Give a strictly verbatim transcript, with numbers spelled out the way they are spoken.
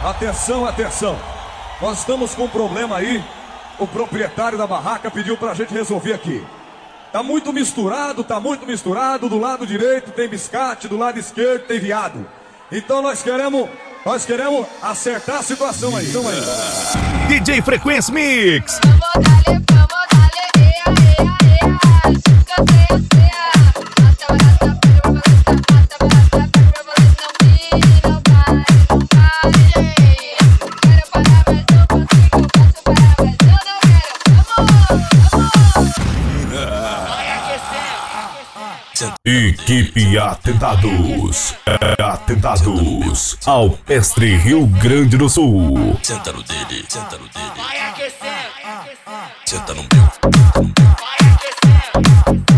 Atenção, atenção. Nós estamos com um problema aí. O proprietário da barraca pediu pra gente resolver aqui. Tá muito misturado, tá muito misturado. Do lado direito tem biscate, do lado esquerdo tem viado. Então nós queremos, nós queremos acertar a situação aí. Então aí. D J Frequência Mix. Equipe Atentados. Atentados ao Mestre Rio Grande do Sul. Senta no dele, senta no dele. Vai aquecer, Senta no meu. vai aquecer.